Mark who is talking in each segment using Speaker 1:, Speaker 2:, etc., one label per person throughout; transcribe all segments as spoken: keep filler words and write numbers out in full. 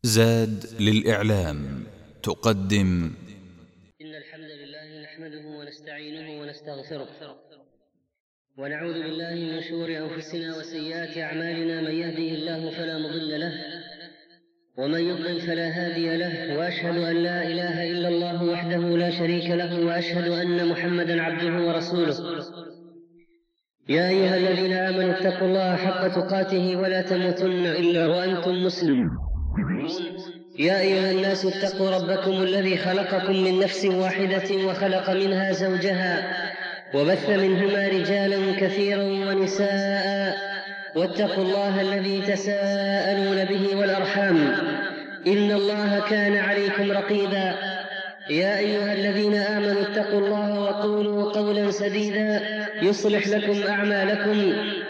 Speaker 1: زاد للإعلام تقدم.
Speaker 2: إن الحمد لله نحمده ونستعينه ونستغفره ونعوذ بالله من شرور أنفسنا وسيئات أعمالنا. من يهده الله فلا مضل له ومن يضلل فلا هادي له، وأشهد أن لا إله إلا الله وحده لا شريك له، وأشهد أن محمدا عبده ورسوله. يا أيها الذين آمنوا اتقوا الله حق تقاته ولا تموتن إلا وأنتم مسلمون. يا أيها الناس اتقوا ربكم الذي خلقكم من نفس واحدة وخلق منها زوجها وبث منهما رجالا كثيرا ونساء، واتقوا الله الذي تساءلون به والأرحام إن الله كان عليكم رقيبا. يا أيها الذين آمنوا اتقوا الله وقولوا قولا سديدا يصلح لكم أعمالكم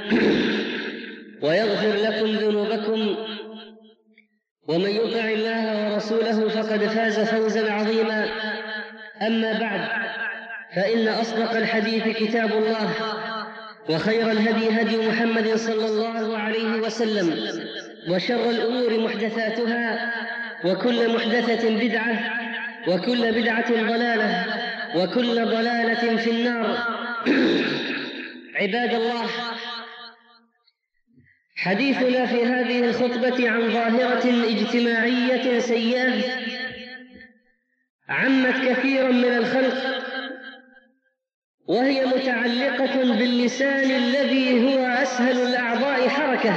Speaker 2: ويغفر لكم ذنوبكم، ومن يطع الله ورسوله فقد فاز فوزا عظيما. أما بعد، فإن أصدق الحديث كتاب الله، وخير الهدي هدي محمد صلى الله عليه وسلم، وشر الأمور محدثاتها، وكل محدثة بدعة، وكل بدعة ضلالة، وكل ضلالة في النار. عباد الله، حديثنا في هذه الخطبة عن ظاهرة اجتماعية سيئة عمت كثيرا من الخلق، وهي متعلقة باللسان الذي هو أسهل الأعضاء حركة.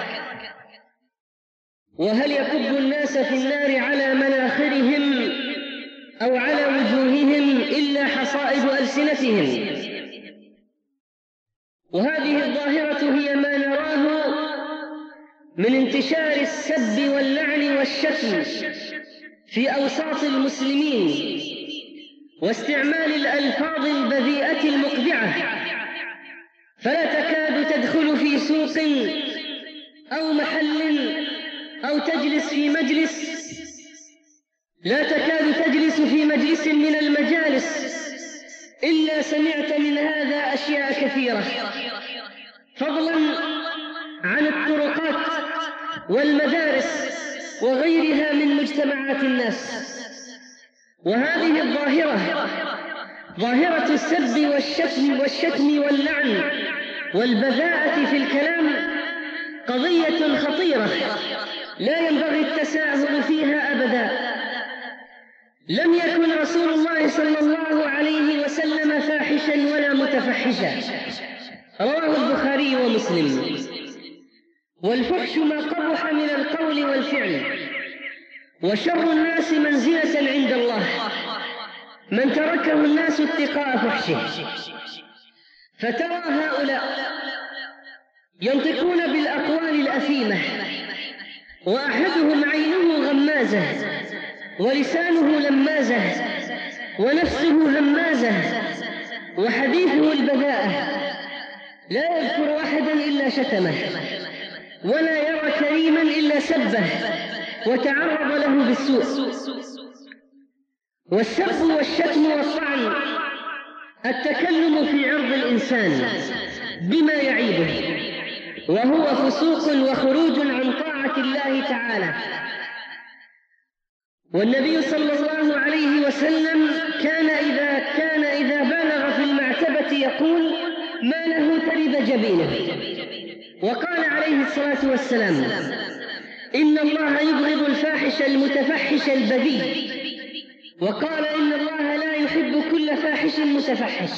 Speaker 2: وهل يكب الناس في النار على مناخرهم أو على وجوههم إلا حصائد ألسنتهم؟ وهذه الظاهرة هي ما نراه من انتشار السب واللعن والشتم في أوساط المسلمين، واستعمال الألفاظ البذيئة المقذعة، فلا تكاد تدخل في سوق أو محل أو تجلس في مجلس، لا تكاد تجلس في مجلس من المجالس إلا سمعت من هذا أشياء كثيرة، فضلا عن الطرقات والمدارس وغيرها من مجتمعات الناس. وهذه الظاهرة، ظاهرة السب والشتم والشتم واللعن والبذاءة في الكلام، قضية خطيرة لا ينبغي التساهل فيها أبدا. لم يكن رسول الله صلى الله عليه وسلم فاحشا ولا متفحشا، رواه البخاري ومسلم. والفحش ما قبح من القول والفعل، وشر الناس منزلة عند الله من تركه الناس اتقاء فحشه. فترى هؤلاء ينطقون بالأقوال الأثيمة، وأحدهم عينه غمازة ولسانه لمازة ونفسه همازة وحديثه البذاءة، لا يذكر أحدا إلا شتمه، ولا يرى كريما إلا سبه وتعرض له بالسوء. والسب والشتم والطعن التكلم في عرض الإنسان بما يعيبه، وهو فسوق وخروج عن طاعة الله تعالى. والنبي صلى الله عليه وسلم كان إذا كان إذا بالغ في المعتبة يقول: ما له ترب جبينه. وقال عليه الصلاة والسلام: إن الله يبغض الفاحش المتفحش البذيء. وقال: إن الله لا يحب كل فاحش متفحش.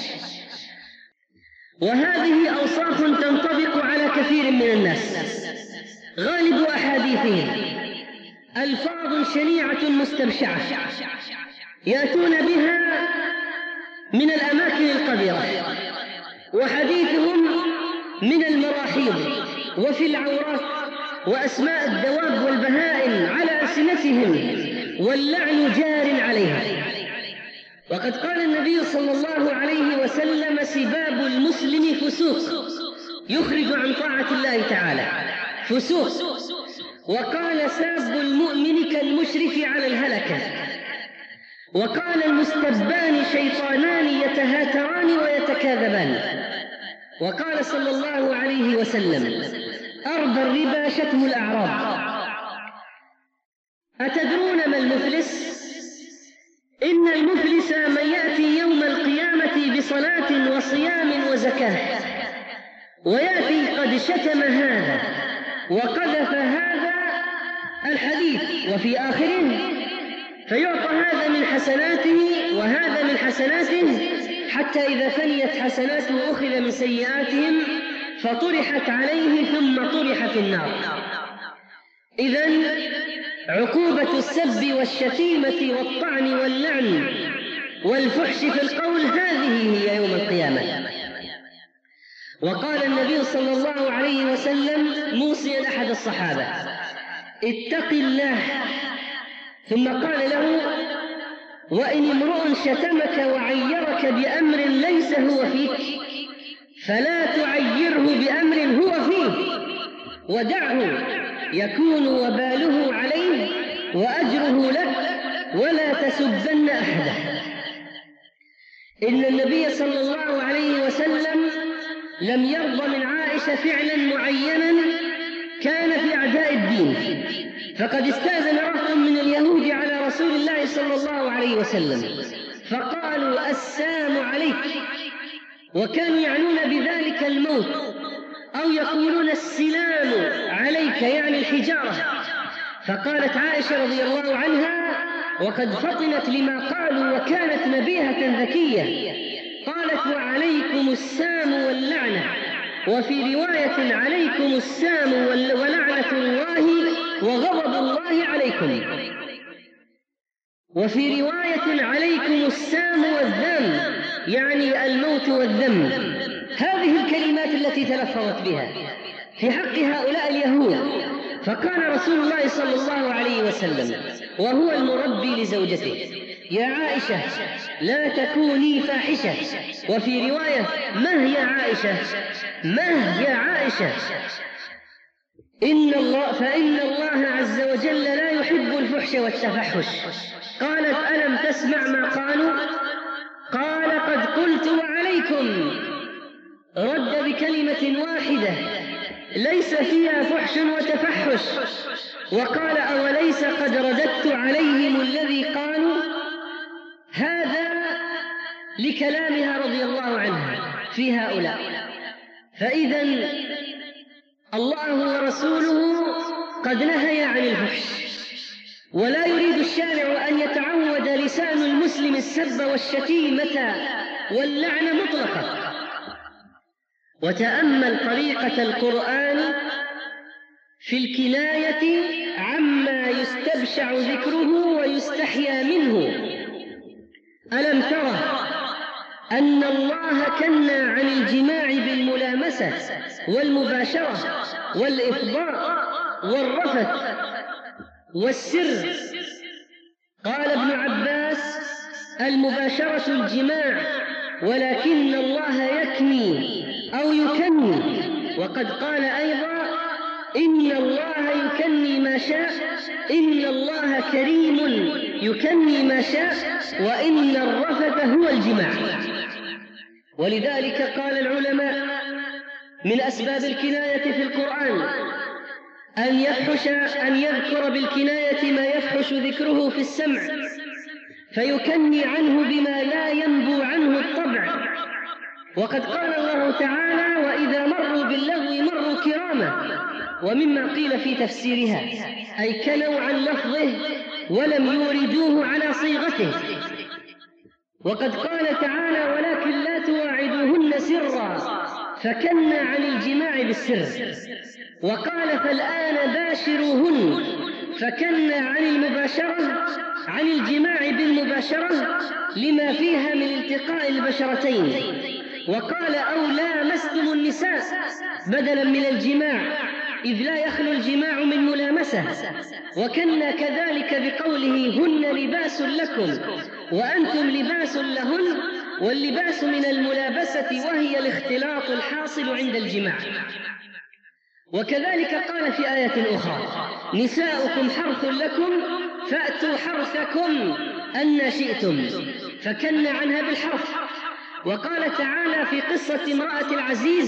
Speaker 2: وهذه أوصاف تنطبق على كثير من الناس. غالب أحاديثهم ألفاظ شنيعة مستبشعة يأتون بها من الأماكن القذرة، وحديثهم من المراحيض وفي العورات وأسماء الدواب والبهائم على ألسنتهم، واللعن جار عليها. وقد قال النبي صلى الله عليه وسلم: سباب المسلم فسوق يخرج عن طاعة الله تعالى، فسوق. وقال: ساب المؤمن كالمشرف على الهلكة. وقال: المستبان شيطانان يتهاتران ويتكاذبان. وقال صلى الله عليه وسلم: أربى الربا شتم الأعراب. أتدرون ما المفلس؟ إن المفلس من يأتي يوم القيامة بصلاة وصيام وزكاة، ويأتي قد شتم هذا وقذف هذا الحديث وفي آخره، فيعطى هذا من حسناته وهذا من حسناته، حتى إذا فنيت حسناته أخذ من سيئاتهم فطرحت عليه ثم طرح في النار. إذن عقوبة السب والشتيمة والطعن واللعن والفحش في القول هذه هي يوم القيامة. وقال النبي صلى الله عليه وسلم موصيا أحد الصحابة: اتق الله، ثم قال له: وإن امرؤ شتمك وعيرك بأمر ليس هو فيك فلا تعيره بأمر هو فيه، ودعه يكون وباله عليه وأجره لك، ولا تسبن أحدا. إن النبي صلى الله عليه وسلم لم يرضى من عائشة فعلا معينا كان في أعداء الدين، فقد استأذن رهط من اليهود على رسول الله صلى الله عليه وسلم فقالوا: السام عليك، وكانوا يعنون بذلك الموت، أو يقولون السلام عليك يعني الحجارة. فقالت عائشة رضي الله عنها وقد فطنت لما قالوا وكانت نبيهة ذكية، قالت: وعليكم السام واللعنة، وفي رواية: عليكم السام ولعنة الله وغضب الله عليكم، وفي رواية: عليكم السام والذم، يعني الموت والذم. هذه الكلمات التي تلفظت بها في حق هؤلاء اليهود. فقال رسول الله صلى الله عليه وسلم وهو المربي لزوجته: يا عائشة لا تكوني فاحشة، وفي رواية: مه يا عائشة، مه يا عائشة، إن الله فإن الله عز وجل لا يحب الفحش والتفحش. قالت: ألم تسمع ما قالوا؟ قال: قد قلت وعليكم. رد بكلمة واحدة ليس فيها فحش وتفحش، وقال: أوليس قد رددت عليهم الذي قالوا؟ هذا لكلامها رضي الله عنها في هؤلاء. فإذا الله ورسوله قد نهي عن الفحش، ولا يريد الشارع أن يتعود لسان المسلم السب والشتيمة واللعن مطلقا. وتأمل طريقة القرآن في الكناية عما يستبشع ذكره ويستحيا منه. ألم ترى أن الله كنى عن الجماع بالملامسة والمباشرة والإفضاء والرفث والسر؟ قال ابن عباس: المباشرة الجماع، ولكن الله يكني أو يكني. وقد قال أيضا: إن الله يكني ما شاء، إن الله كريم يكني ما شاء، وإن الرفث هو الجماع. ولذلك قال العلماء: من أسباب الكناية في القرآن أن يفحش أن يذكر بالكناية ما يفحش ذكره في السمع، فيكني عنه بما لا ينبو عنه الطبع. وقد قال الله تعالى: وإذا مروا باللغو مروا كراما. ومما قيل في تفسيرها أي كنوا عن لفظه ولم يوردوه على صيغته. وقد قال تعالى: ولكن لا تواعدوهن سرا، فكنا عن الجماع بالسر. وقال: فالآن باشروهن، فكنا عن المباشرة عن الجماع بالمباشرة لما فيها من التقاء البشرتين. وقال: أو لامستم النساء بدلا من الجماع، إذ لا يخلو الجماع من ملامسة. وكنا كذلك بقوله: هن لباس لكم وأنتم لباس لهن، واللباس من الملابسة وهي الاختلاط الحاصل عند الجماع. وكذلك قال في آية أخرى: نساؤكم حرث لكم فأتوا حرثكم أن شئتم، فكنا عنها بالحرث. وقال تعالى في قصة امرأة العزيز: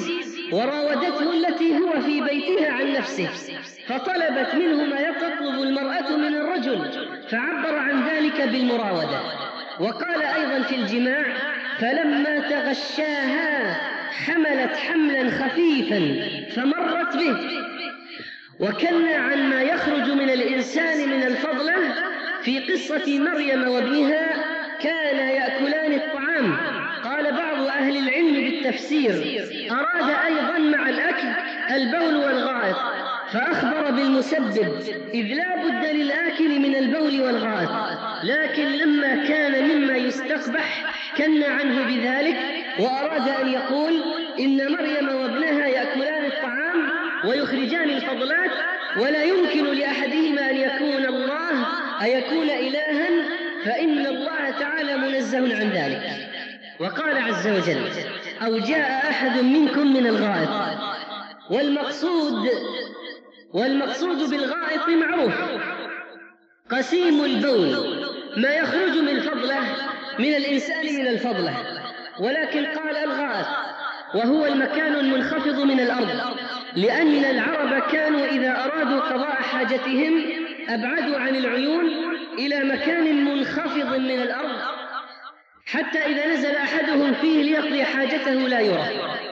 Speaker 2: وراودته التي هو في بيتها عن نفسه، فطلبت منه ما تطلب المرأة من الرجل، فعبر عن ذلك بالمراودة. وقال أيضا في الجماع: فلما تغشاها حملت حملا خفيفا فمرت به. وكنا عن ما يخرج من الإنسان من الفضلة في قصة مريم وابنها كان يأكلان الطعام. قال بعض أهل العلم بالتفسير: أراد أيضا مع الأكل البول والغائط، فأخبر بالمسبب، إذ لا بد للآكل من البول والغائط، لكن لما كان مما يستقبح كن عنه بذلك، وأراد أن يقول إن مريم وابنها يأكلان الطعام ويخرجان الفضلات، ولا يمكن لأحدهما أن يكون الله أن يكون إلها، فإن الله تعالى منزه عن ذلك. وقال عز وجل: أو جاء أحد منكم من الغائط. والمقصود والمقصود بالغائط معروف، قسيم البول، ما يخرج من الفضلة من الإنسان من الفضلة، ولكن قال الغائط وهو المكان المنخفض من الأرض، لأن العرب كانوا إذا أرادوا قضاء حاجتهم أبعدوا عن العيون إلى مكان منخفض من الأرض، حتى إذا نزل أحدهم فيه ليقضي حاجته لا يرى،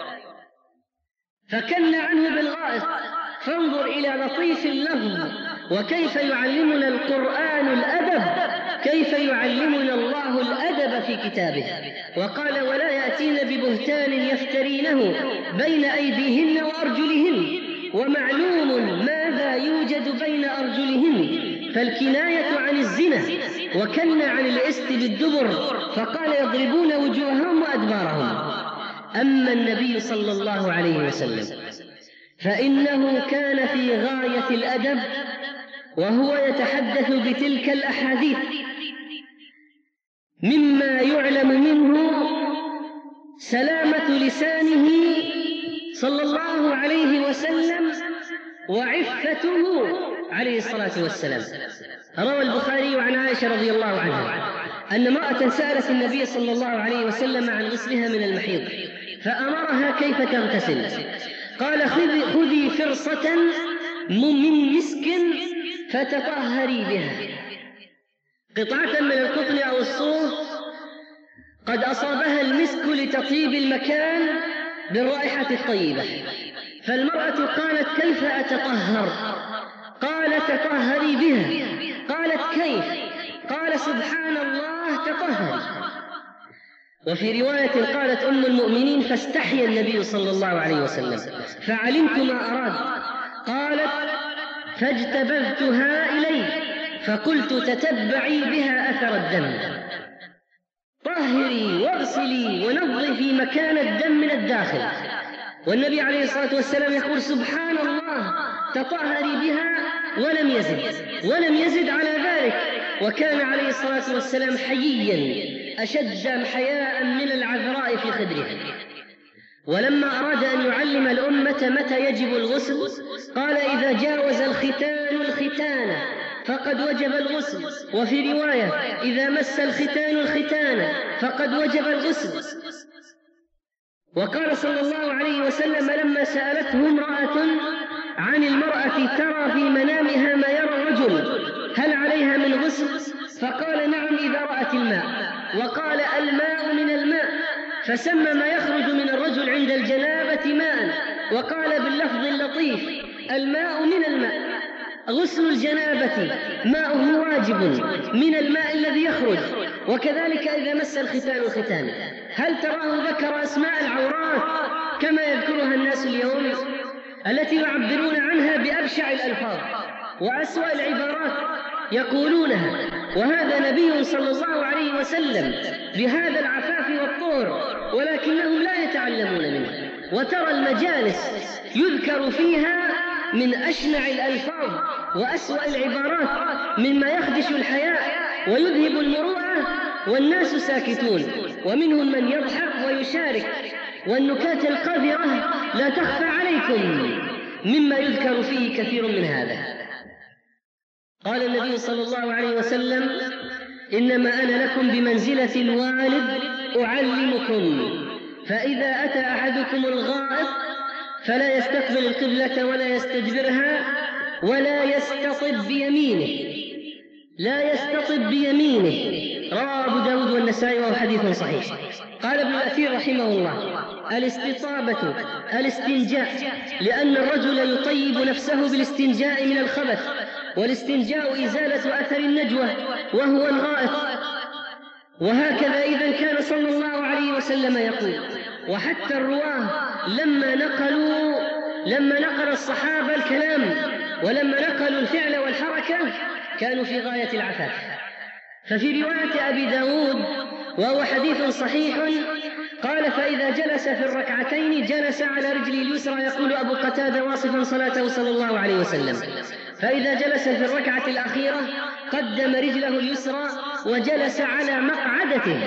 Speaker 2: فكن عنه بالغائط. فانظر إلى لطيف اللفظ، وكيف يعلمنا القرآن الأدب، كيف يعلمنا الله الأدب في كتابه. وقال: ولا يأتين ببهتان يفترينه بين أيديهن وأرجلهن، ومعلوم ماذا يوجد بين أرجلهن، فالكناية عن الزنا، وكن عن الإست بالدبر، فقال: يضربون وجوههم وأدبارهم. أما النبي صلى الله عليه وسلم فإنه كان في غاية الأدب، وهو يتحدث بتلك الأحاديث، مما يعلم منه سلامة لسانه صلى الله عليه وسلم وعفته عليه الصلاة والسلام. روى البخاري عن عائشة رضي الله عنها أن امرأة سألت النبي صلى الله عليه وسلم عن غسلها من المحيض، فأمرها كيف تغتسل. قال: خذي, خذي فرصة من مسك فتطهري بها، قطعة من القطن أو الصوف قد أصابها المسك لتطيب المكان بالرائحة الطيبة. فالمرأة قالت: كيف أتطهر؟ قال: تطهري بها. قالت: كيف؟ قال: سبحان الله تطهري. وفي رواية قالت أم المؤمنين: فاستحيا النبي صلى الله عليه وسلم فعلمت ما أراد. قالت: فاجتبذتها إلي فقلت: تتبعي بها أثر الدم، طهري واغسلي ونظفي مكان الدم من الداخل. والنبي عليه الصلاة والسلام يقول: سبحان الله تطهري بها، ولم يزد ولم يزد على ذلك. وكان عليه الصلاة والسلام حييا أشد حياء من العذراء في خدرها. ولما أراد أن يعلم الأمة متى يجب الغسل قال: إذا جاوز الختان الختان فقد وجب الغسل. وفي رواية: إذا مس الختان الختان فقد وجب الغسل. وقال صلى الله عليه وسلم لما سألته امرأة عن المرأة ترى في منامها ما يرى الرجل هل عليها من غسل؟ فقال: نعم إذا رأت الماء. وقال: الماء من الماء، فسمى ما يخرج من الرجل عند الجنابة ماء. وقال باللفظ اللطيف: الماء من الماء. غسل الجنابة ماؤه واجب من الماء الذي يخرج. وكذلك إذا مس الختان الختان. هل تراه ذكر أسماء العورات كما يذكرها الناس اليوم، التي يعبرون عنها بأبشع الألفاظ وأسوأ العبارات يقولونها، وهذا نبي صلى الله عليه وسلم بهذا العفاف والطهر، ولكنهم لا يتعلمون منه. وترى المجالس يذكر فيها من أشنع الألفاظ وأسوأ العبارات مما يخدش الحياء ويذهب المروءة، والناس ساكتون، ومنهم من يضحك ويشارك. والنكات القذرة لا تخفى عليكم مما يذكر فيه كثير من هذا. قال النبي صلى الله عليه وسلم: إنما أنا لكم بمنزلة الوالد أعلمكم، فإذا أتى أحدكم الغائط فلا يستقبل القبلة ولا يستدبرها ولا يستطب بيمينه لا يستطب بيمينه. رواه أبو داود والنسائي وهو حديث صحيح. قال ابن الأثير رحمه الله: الاستطابة الاستنجاء، لأن الرجل يطيب نفسه بالاستنجاء من الخبث، والاستنجاء إزالة أثر النجوى وهو الغائط. وهكذا إذن كان صلى الله عليه وسلم يقول. وحتى الرواه لما نقلوا لما نقل الصحابة الكلام ولما نقلوا الفعل والحركة كانوا في غاية العفاف. ففي رواية أبي داود وهو حديث صحيح قال: فإذا جلس في الركعتين جلس على رجله اليسرى، يقول أبو قتادة واصفا صلاته صلى الله عليه وسلم: فإذا جلس في الركعة الأخيرة قدم رجله اليسرى وجلس على مقعدته،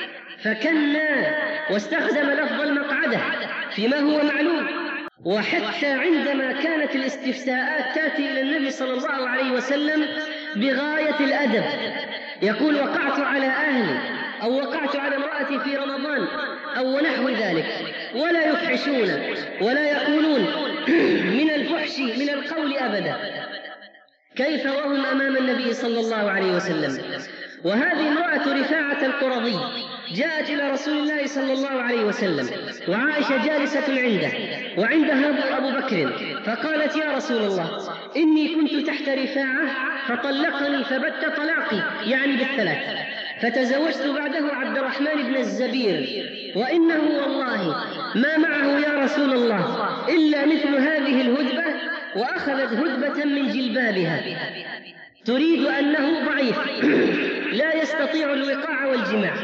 Speaker 2: فكنا واستخدم لفظ المقعدة فيما هو معلوم. وحتى عندما كانت الاستفتاءات تأتي إلى النبي صلى الله عليه وسلم بغاية الأدب، يقول: وقعت على أهلي، أو وقعت على امرأتي في رمضان، أو نحو ذلك، ولا يفحشون ولا يقولون من الفحش من القول أبدا، كيف وهم أمام النبي صلى الله عليه وسلم. وهذه امرأة رفاعة القرظي جاءت إلى رسول الله صلى الله عليه وسلم، وعائشة جالسة عنده وعندها أبو بكر، فقالت: يا رسول الله، إني كنت تحت رفاعة فطلقني فبت طلاقي، يعني بالثلاث، فتزوجت بعده عبد الرحمن بن الزبير، وإنه والله ما معه يا رسول الله إلا مثل هذه الهدبة، وأخذت هدبة من جلبابها تريد أنه ضعيف لا يستطيع الوقاع والجماع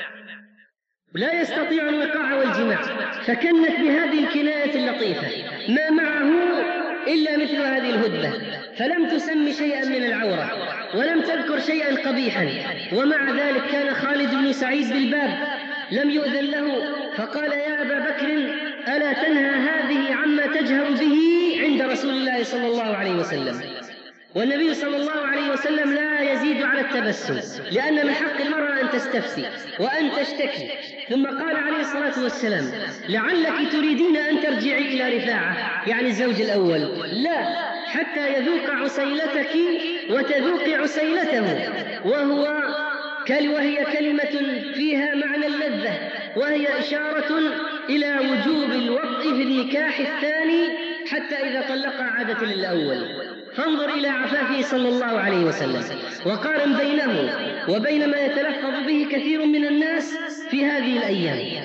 Speaker 2: لا يستطيع الوقاع والجماع فكنت بهذه الكناية اللطيفة: ما معه إلا مثل هذه الهدبة، فلم تسم شيئا من العورة ولم تذكر شيئا قبيحا. ومع ذلك كان خالد بن سعيد بالباب لم يؤذن له، فقال: يا أبا بكر، ألا تنهى هذه عما تجهر به عند رسول الله صلى الله عليه وسلم؟ والنبي صلى الله عليه وسلم لا يزيد على التبسم، لأن من حق المرأة أن تستفسي وأن تشتكي. ثم قال عليه الصلاة والسلام: لعلك تريدين أن ترجعي إلى رفاعة، يعني الزوج الأول، لا، حتى يذوق عسيلتك وتذوقي عسيلته، وهو وهي كلمة فيها معنى اللذة، وهي إشارة إلى وجوب الوطء في النكاح الثاني حتى إذا طلق عادة للأول. فانظر إلى عفافه صلى الله عليه وسلم، وقارن بينه وبين ما يتلفظ به كثير من الناس في هذه الأيام.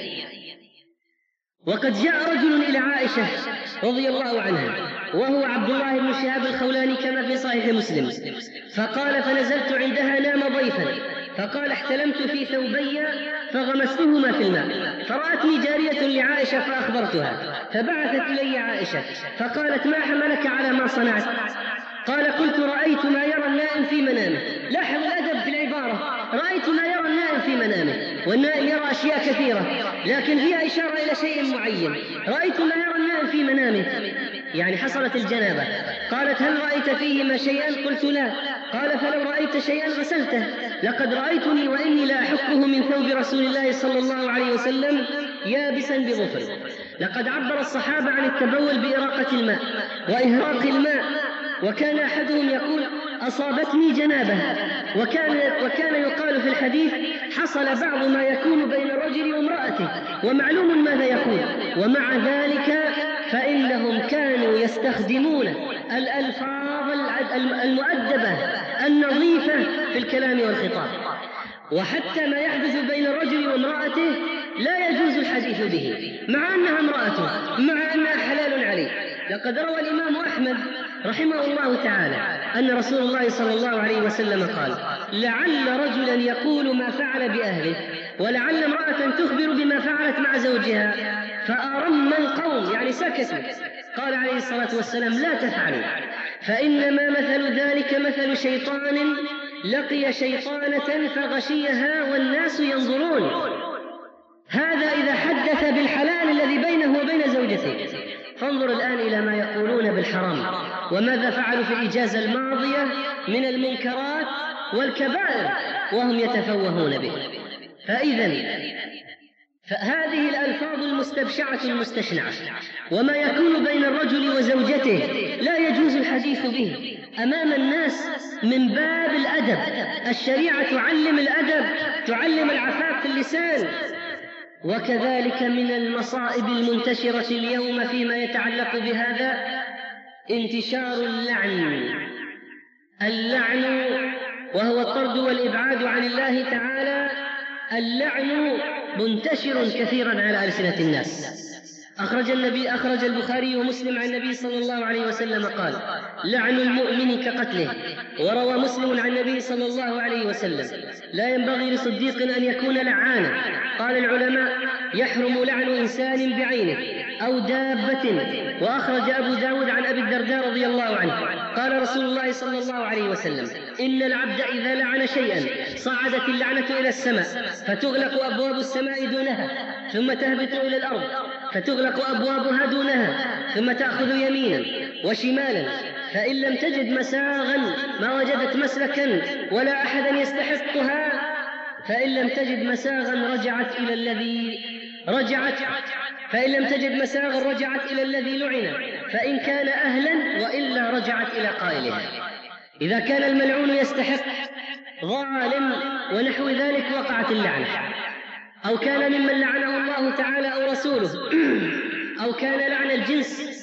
Speaker 2: وقد جاء رجل إلى عائشة رضي الله عنها وهو عبد الله بن شهاب الخولاني كما في صحيح مسلم، فقال: فنزلت عندها نام ضيفا، فقال: احتلمت في ثوبي فغمستهما في الماء، فرأتني جارية لعائشة فأخبرتها، فبعثت إلي عائشة فقالت: ما حملك على ما صنعت؟ قال: قلت: رأيت ما يرى النائم في منامه. لاحظ الأدب في العبارة: رأيت ما يرى النائم في منامه، والنائم يرى أشياء كثيرة لكن فيها إشارة إلى شيء معين. رأيت ما يرى النائم في منامه، يعني حصلت الجنابة. قالت: هل رأيت فيهما شيئا؟ قلت: لا. قال: فلو رأيت شيئا غسلته. لقد رأيتني وإني لا أحكه من ثوب رسول الله صلى الله عليه وسلم يابسا بظفر. لقد عبر الصحابة عن التبول بإراقة الماء وإهراق الماء، وكان أحدهم يقول: أصابتني جنابة، وكان, وكان يقال في الحديث: حصل بعض ما يكون بين الرجل وامرأته، ومعلوم ماذا يقول. ومع ذلك فإنهم كانوا يستخدمون الألفاظ المؤدبة النظيفة في الكلام والخطاب، وحتى ما يحدث بين الرجل وامرأته لا يجوز الحديث به مع أنها امرأته، مع أنها حلال عليه. لقد روى الإمام أحمد رحمه الله تعالى أن رسول الله صلى الله عليه وسلم قال: لعل رجلا يقول ما فعل بأهله، ولعل امرأة تخبر بما فعلت مع زوجها، فأرم القوم، يعني سكتوا. قال عليه الصلاة والسلام: لا تفعلوا، فإنما مثل ذلك مثل شيطان لقي شيطانة فغشيها والناس ينظرون. هذا إذا حدث بالحلال الذي بينه وبين زوجته. فانظر الآن إلى ما يقولون بالحرام وماذا فعلوا في الإجازة الماضية من المنكرات والكبائر وهم يتفوهون به. فإذا فهذه الألفاظ المستبشعة المستشنعة وما يكون بين الرجل وزوجته لا يجوز الحديث به أمام الناس من باب الأدب. الشريعة تعلم الأدب، تعلم العفاف في اللسان. وكذلك من المصائب المنتشرة اليوم فيما يتعلق بهذا انتشار اللعن اللعن وهو الطرد والإبعاد عن الله تعالى. اللعن منتشر كثيرا على ألسنة الناس. أخرج النبي أخرج البخاري ومسلم عن النبي صلى الله عليه وسلم قال: لعن المؤمن كقتله. وروى مسلم عن النبي صلى الله عليه وسلم: لا ينبغي لصديق أن يكون لعانا. قال العلماء: يحرم لعن إنسان بعينه أو دابة. وأخرج أبو داود عن أبي الدرداء رضي الله عنه قال رسول الله صلى الله عليه وسلم: إن العبد إذا لعن شيئا صعدت اللعنة إلى السماء فتغلق أبواب السماء دونها ثم تهبط إلى الأرض فتغلق أبوابها دونها ثم تأخذ يمينا وشمالا، فإن لم تجد مساغا ما وجدت مسلكا ولا أحدا يستحقها، فإن لم تجد مساغا رجعت إلى الذي رجعت فإن لم تجد مساغا رجعت إلى الذي لعن، فإن كان أهلا وإلا رجعت إلى قائلها. إذا كان الملعون يستحق ظالم ونحو ذلك وقعت اللعنة، أو كان ممن لعنه الله تعالى أو رسوله، أو كان لعن الجنس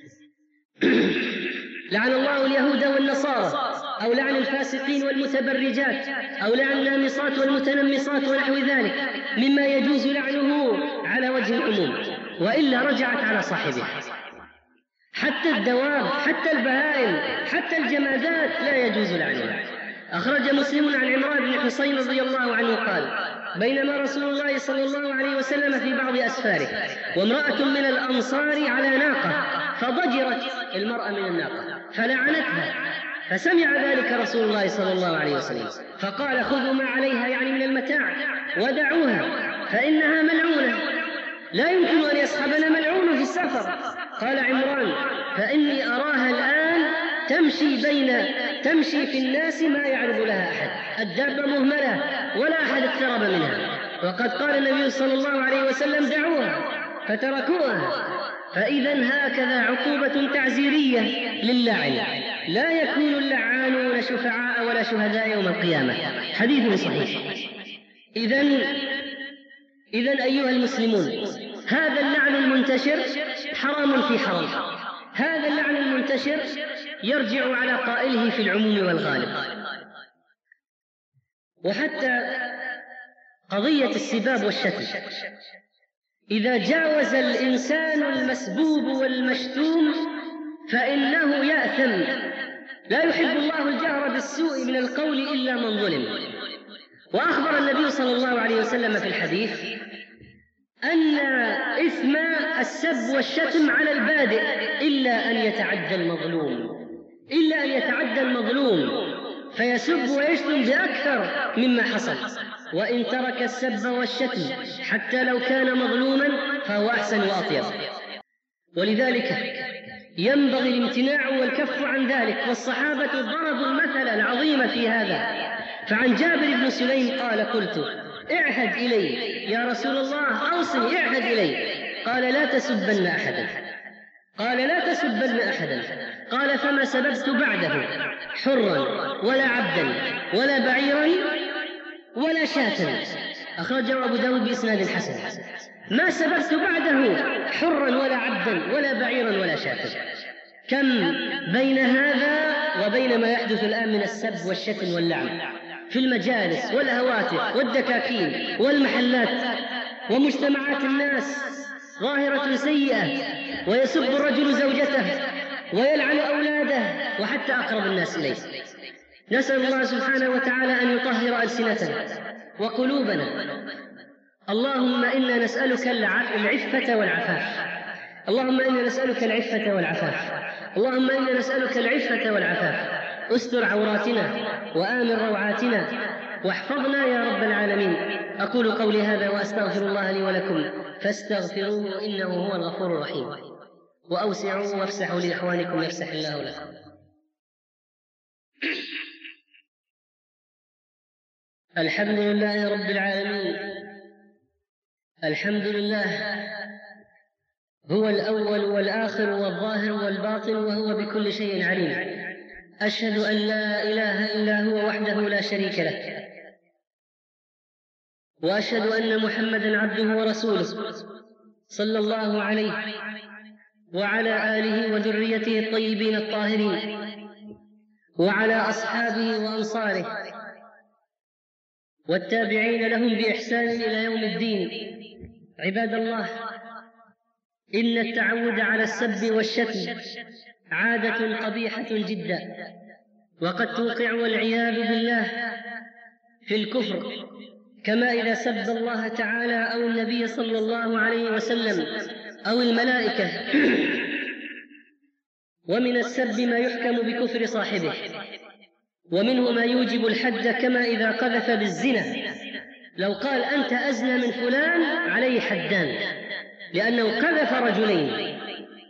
Speaker 2: لعن الله اليهود والنصارى، أو لعن الفاسقين والمتبرجات، أو لعن النامصات والمتنمصات ونحو ذلك مما يجوز لعنه على وجه العموم، وإلا رجعت على صاحبها. حتى الدواب، حتى البهائم، حتى الجمادات لا يجوز لعنها. أخرج مسلم عن عمران بن حصين رضي الله عنه قال: بينما رسول الله صلى الله عليه وسلم في بعض أسفاره وامرأة من الأنصار على ناقة، فضجرت المرأة من الناقة فلعنتها، فسمع ذلك رسول الله صلى الله عليه وسلم فقال: خذوا ما عليها، يعني من المتاع، ودعوها فإنها ملعونة، لا يمكن أن يصحبنا ملعون في السفر. قال عمران: فإني أراها الآن تمشي بين تمشي في الناس ما يعرض لها أحد، الدابة مهملة ولا أحد اقترب منها، وقد قال النبي صلى الله عليه وسلم: دعوها، فتركوها. فإذا هكذا عقوبة تعزيرية للعن، لا يكون اللعانون شفعاء ولا شهداء يوم القيامة. حديث صحيح. إذن إذن أيها المسلمون، هذا اللعن المنتشر حرام في حرام. هذا اللعن المنتشر يرجع على قائله في العموم والغالب. وحتى قضية السباب والشتم، إذا جاوز الإنسان المسبوب والمشتوم فإنه يأثم. لا يحب الله الجهر بالسوء من القول إلا من ظلم. وأخبر النبي صلى الله عليه وسلم في الحديث أن إثم السب والشتم على البادئ إلا أن يتعدى المظلوم إلا أن يتعدى المظلوم فيسب ويشتم بأكثر مما حصل. وإن ترك السب والشتم حتى لو كان مظلوما فهو أحسن وأطيب. ولذلك ينبغي الامتناع والكف عن ذلك، والصحابة ضربوا المثل العظيم في هذا. فعن جابر بن سليم قال: قلت: اعهد إلي يا رسول الله، أوصني، اعهد إلي. قال: لا تسبن أحدا قال لا تسبن أحدا قال: فما سببت بعده حرا ولا عبدا ولا بعيرا ولا شاة. أخرجه أبو داود بإسناد حسن. ما سببت بعده حرا ولا عبدا ولا بعيرا ولا شاة. كم بين هذا وبين ما يحدث الآن من السب والشتم واللعن في المجالس والهواتف والدكاكين والمحلات ومجتمعات الناس، ظاهرة سيئة. ويسب الرجل زوجته ويلعن أولاده وحتى أقرب الناس إليه. نسأل الله سبحانه وتعالى أن يطهر ألسنتنا وقلوبنا. اللهم إنا نسألك العفة والعفاف اللهم إنا نسألك العفة والعفاف اللهم إنا نسألك العفة والعفاف. استر عوراتنا وآمن روعاتنا واحفظنا يا رب العالمين. أقول قولي هذا وأستغفر الله لي ولكم فاستغفروه إنه هو الغفور الرحيم. وأوسعوا وافسحوا لإخوانكم يفسح الله لكم. الحمد لله رب العالمين الحمد لله هو الأول والآخر والظاهر والباطن وهو بكل شيء عليم. أشهد أن لا إله إلا هو وحده لا شريك له، وأشهد أن محمدًا عبده ورسوله صلى الله عليه وعلى آله وذريته الطيبين الطاهرين وعلى أصحابه وأنصاره والتابعين لهم بإحسان إلى يوم الدين. عباد الله، إن التعود على السب والشتم عادة قبيحة جدا، وقد توقع والعياذ بالله في الكفر، كما إذا سب الله تعالى أو النبي صلى الله عليه وسلم أو الملائكة. ومن السب ما يحكم بكفر صاحبه، ومنه ما يوجب الحد، كما إذا قذف بالزنا، لو قال أنت أزنى من فلان عليه حدان لأنه قذف رجلين.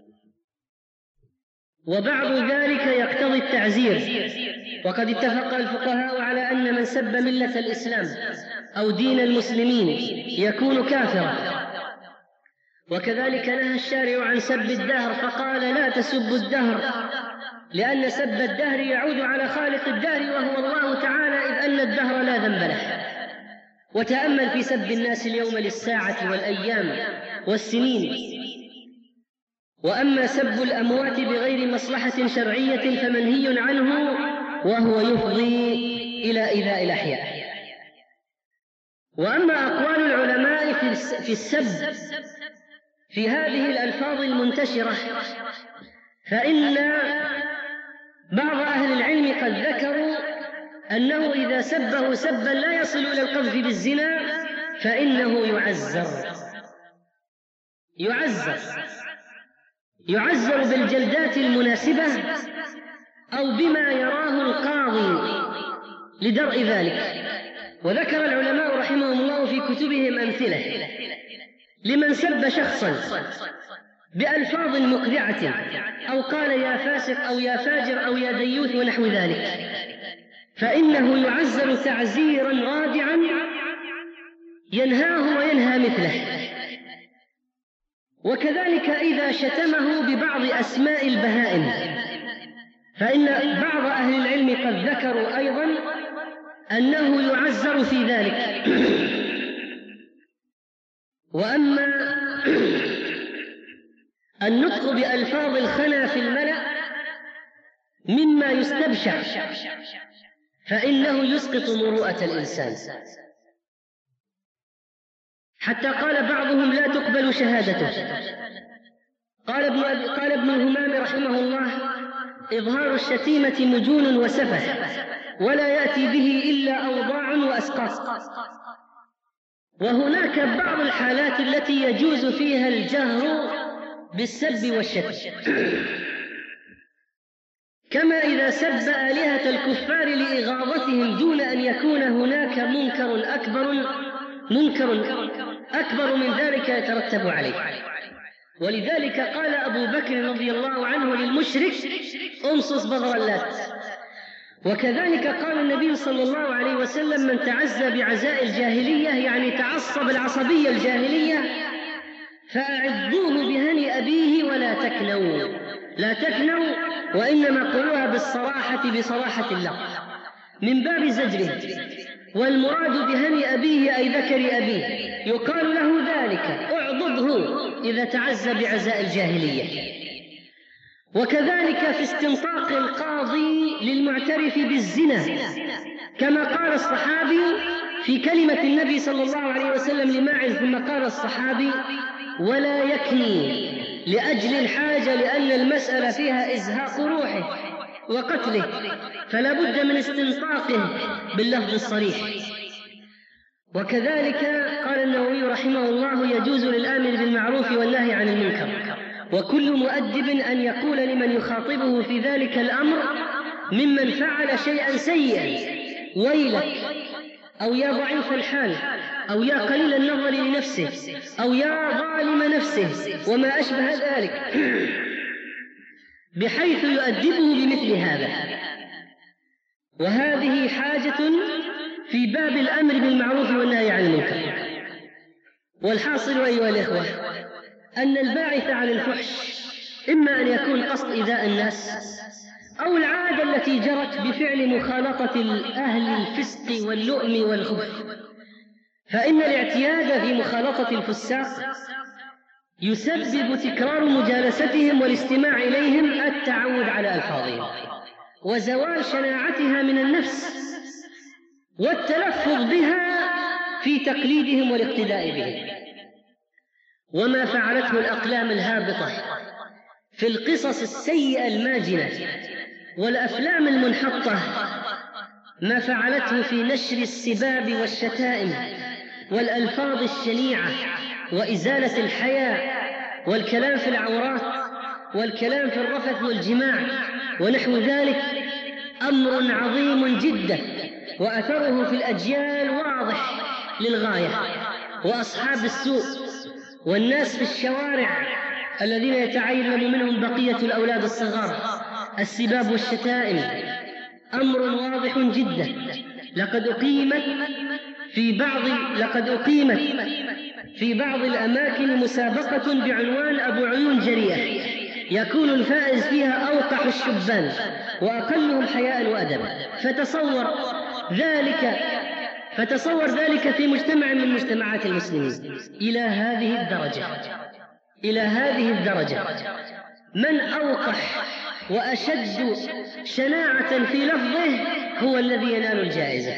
Speaker 2: وبعض ذلك يقتضي التعزير، وقد اتفق الفقهاء على أن من سب ملة الإسلام أو دين المسلمين يكون كافرا. وكذلك نهى الشارع عن سب الدهر فقال لا تسبوا الدهر، لأن سب الدهر يعود على خالق الدهر وهو الله تعالى، إذ أن الدهر لا ذنب له. وتأمل في سب الناس اليوم للساعة والأيام والسنين. وأما سب الأموات بغير مصلحة شرعية فمنهي عنه، وهو يفضي إلى إيذاء الأحياء. وأما أقوال العلماء في السب في هذه الألفاظ المنتشرة، فإن بعض أهل العلم قد ذكروا أنه إذا سبه سبا لا يصل إلى القذف بالزنا فإنه يعزر يعزر يعزر بالجلدات المناسبة أو بما يراه القاضي لدرء ذلك. وذكر العلماء رحمهم الله في كتبهم أمثلة لمن سب شخصا بألفاظ مقذعة أو قال يا فاسق أو يا فاجر أو يا ديوث ونحو ذلك، فإنه يعزر تعزيرا رادعا ينهاه وينهى مثله. وكذلك إذا شتمه ببعض أسماء البهائم، فإن بعض أهل العلم قد ذكروا أيضا أنه يعزر في ذلك. وأما النطق بألفاظ الخنا في الملأ مما يستبشع، فإنه يسقط مروءة الإنسان، حتى قال بعضهم لا تقبل شهادته. قال ابن, قال ابن الهمام رحمه الله إظهار الشتيمة مجون وسفه، ولا يأتي به إلا أوضاع وأسقاط. وهناك بعض الحالات التي يجوز فيها الجهر بالسب والشتم، كما إذا سب آلهة الكفار لإغاظتهم دون أن يكون هناك منكر أكبر منكر أكبر من ذلك يترتب عليه. ولذلك قال أبو بكر رضي الله عنه للمشرك أمصص بذر اللات. وكذلك قال النبي صلى الله عليه وسلم من تعزى بعزاء الجاهلية، يعني تعصب العصبية الجاهلية، فأعذوه بهني أبيه ولا تكنوا لا تكنوا وإنما قلوها بالصراحة بصراحة اللفظ من باب زجره. والمراد بهني أبيه أي ذكر أبيه، يقال له ذلك اعضده إذا تعزى بعزاء الجاهلية. وكذلك في استنطاق القاضي للمعترف بالزنا، كما قال الصحابي في كلمة النبي صلى الله عليه وسلم لماعز، ثم قال الصحابي ولا يكني لأجل الحاجة، لأن المسألة فيها إزهاق روحه وقتله، فلا بد من استنطاقه باللفظ الصريح. وكذلك قال النووي رحمه الله يجوز للآمر بالمعروف والنهي عن المنكر، وكل مؤدب أن يقول لمن يخاطبه في ذلك الأمر ممن فعل شيئا سيئا ويلك، أو يا ضعيف الحال، أو يا قليل النظر لنفسه، أو يا ظالم نفسه وما أشبه ذلك، بحيث يؤدبه بمثل هذا. وهذه حاجة في باب الأمر بالمعروف والنهي عن المنكر. والحاصل أيها الإخوة أن الباعث على الفحش إما أن يكون قصد إيذاء الناس أو العادة التي جرت بفعل مخالطة أهل الفسق واللؤم والخبث، فإن الاعتياد في مخالطة الفساق يسبب تكرار مجالستهم والاستماع إليهم التعود على ألفاظهم وزوال شناعتها من النفس والتلفظ بها في تقليدهم والاقتداء بهم. وما فعلته الأقلام الهابطة في القصص السيئة الماجنة والأفلام المنحطة، ما فعلته في نشر السباب والشتائم والألفاظ الشنيعة وإزالة الحياء والكلام في العورات والكلام في الرفث والجماع ونحو ذلك، أمر عظيم جدا وأثره في الأجيال واضح للغاية. وأصحاب السوء والناس في الشوارع الذين يتعلم منهم بقية الأولاد الصغار السباب والشتائم أمر واضح جدا. لقد أقيمت في بعض لقد أقيمت في بعض الأماكن مسابقة بعنوان أبو عيون جريئة، يكون الفائز فيها أوقح الشبان وأقلهم حياء وأدبا. فتصور ذلك فتصور ذلك في مجتمع من مجتمعات المسلمين إلى هذه الدرجة إلى هذه الدرجة من أوقح وأشد شناعة في لفظه هو الذي ينال الجائزة.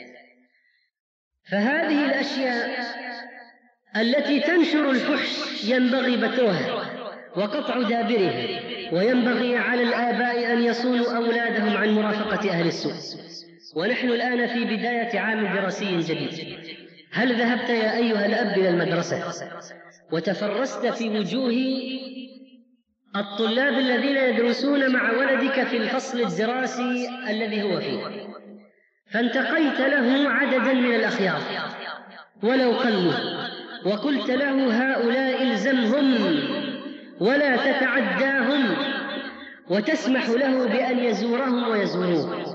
Speaker 2: فهذه الأشياء التي تنشر الفحش ينبغي بترها وقطع دابرها، وينبغي على الآباء أن يصونوا أولادهم عن مرافقة أهل السوء. ونحن الآن في بداية عام دراسي جديد. هل ذهبت يا أيها الأب إلى المدرسة وتفرست في وجوه الطلاب الذين يدرسون مع ولدك في الفصل الدراسي الذي هو فيه، فانتقيت له عددا من الأخيار ولو قلوا وقلت له هؤلاء الزمهم ولا تتعداهم وتسمح له بأن يزورهم ويزوروه؟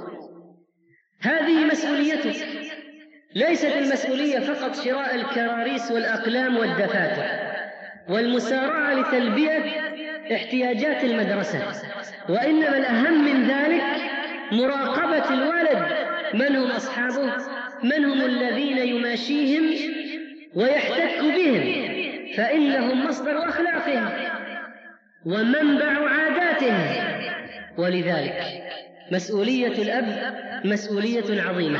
Speaker 2: هذه مسؤوليتك، ليست المسؤولية فقط شراء الكراريس والأقلام والدفاتر والمسارعة لتلبية احتياجات المدرسة، وإنما الأهم من ذلك مراقبة الولد، من هم أصحابه، من هم الذين يماشيهم ويحتك بهم، فإنهم مصدر أخلاقهم ومنبع عاداتهم. ولذلك مسؤولية الأب مسؤولية عظيمة،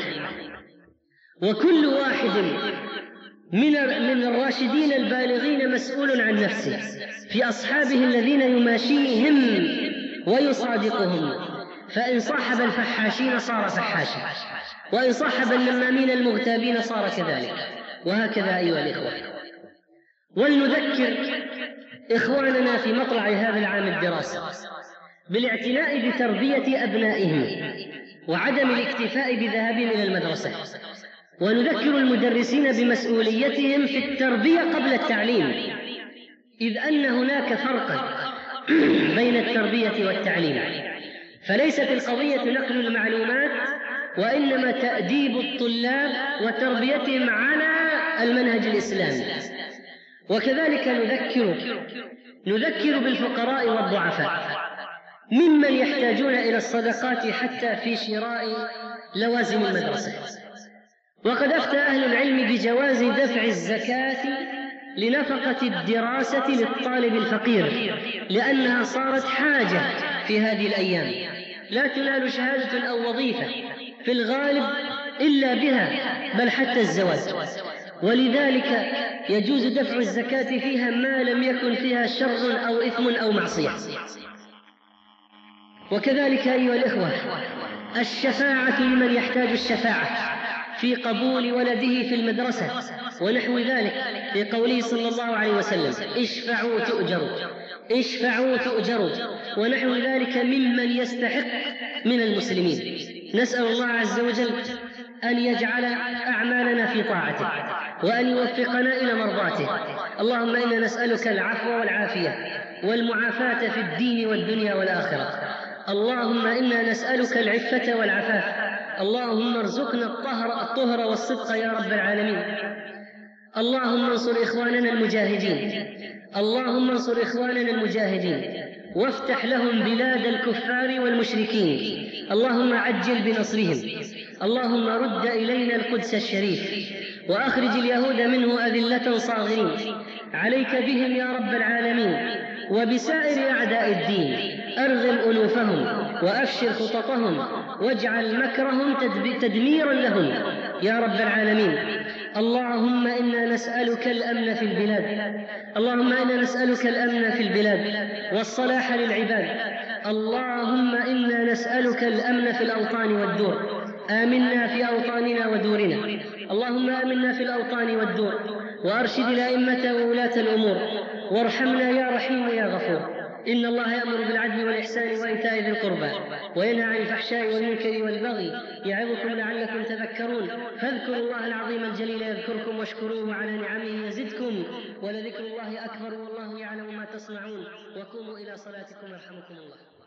Speaker 2: وكل واحد من من الراشدين البالغين مسؤول عن نفسه في أصحابه الذين يماشيهم ويصادقهم، فإن صاحب الفحاشين صار فحاشا، وإن صاحب النمامين المغتابين صار كذلك، وهكذا أيها الإخوة. ولنذكر إخواننا في مطلع هذا العام الدراسي بالاعتناء بتربية أبنائهم وعدم الاكتفاء بذهابهم إلى المدرسة، ونذكر المدرسين بمسؤوليتهم في التربية قبل التعليم، إذ أن هناك فرقا بين التربية والتعليم، فليست القضية نقل المعلومات وإنما تأديب الطلاب وتربيتهم على المنهج الإسلامي. وكذلك نذكر نذكر بالفقراء والضعفاء ممن يحتاجون إلى الصدقات حتى في شراء لوازم المدرسة. وقد أفتى أهل العلم بجواز دفع الزكاة لنفقة الدراسة للطالب الفقير، لأنها صارت حاجة في هذه الأيام، لا تنال شهادة أو وظيفة في الغالب إلا بها، بل حتى الزواج، ولذلك يجوز دفع الزكاة فيها ما لم يكن فيها شر أو إثم أو معصية. وكذلك أيها الإخوة الشفاعة لمن يحتاج الشفاعة في قبول ولده في المدرسة ونحو ذلك، في قوله صلى الله عليه وسلم اشفعوا تؤجروا اشفعوا تؤجروا ونحو ذلك ممن يستحق من المسلمين. نسأل الله عز وجل أن يجعل أعمالنا في طاعته وأن يوفقنا إلى مرضاته. اللهم إنا نسألك العفو والعافية والمعافاة في الدين والدنيا والآخرة. اللهم إنا نسألك العفة والعفاف. اللهم ارزقنا الطهر الطهر والصدق يا رب العالمين. اللهم انصر إخواننا المجاهدين، اللهم انصر إخواننا المجاهدين وافتح لهم بلاد الكفار والمشركين، اللهم عجل بنصرهم، اللهم رد إلينا القدس الشريف وأخرج اليهود منه أذلة صاغرين، عليك بهم يا رب العالمين وبسائر أعداء الدين، أرغم أنوفهم وأفشل خططهم واجعل مكرهم تدميرا لهم يا رب العالمين. اللهم إنا نسألك الأمن في البلاد، اللهم إنا نسألك الأمن في البلاد والصلاح للعباد، اللهم إنا نسألك الأمن في الأوطان والدور، آمنا في أوطاننا ودورنا، اللهم آمنا في الأوطان والدور وأرشد الأئمة وولاة الأمور، وارحمنا يا رحيم يا غفور. إن الله يأمر بالعدل والإحسان وإيتاء ذي القربى وينهى عن الفحشاء والمنكر والبغي يعظكم لعلكم تذكرون، فاذكروا الله العظيم الجليل يذكركم واشكروه على نعمه يزدكم، ولذكر الله أكبر والله يعلم ما تصنعون. وقوموا إلى صلاتكم يرحمكم الله.